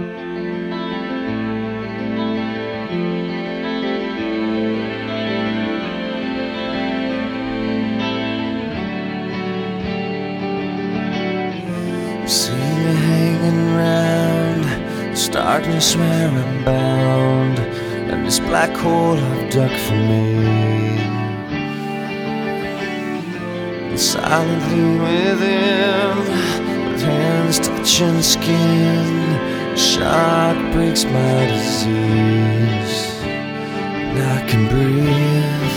See me hanging round, starting to swear I'm bound, and this black hole I've dug for me. And silently within, with hands touching skin, a shot breaks my disease, and I can breathe.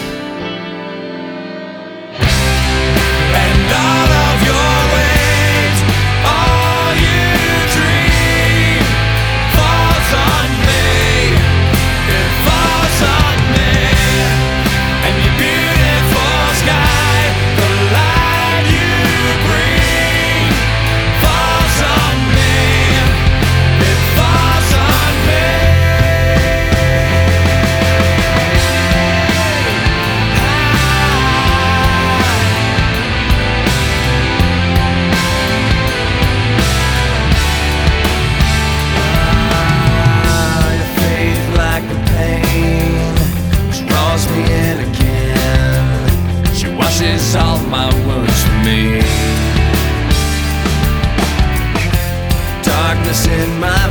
And all of your weight, all you dream, falls on me, it falls on me. And your beautiful sky, the light you bring, falls on me, it falls on me. Your faith like the pain, she draws me in again. She washes all my wounds for me. Darkness in my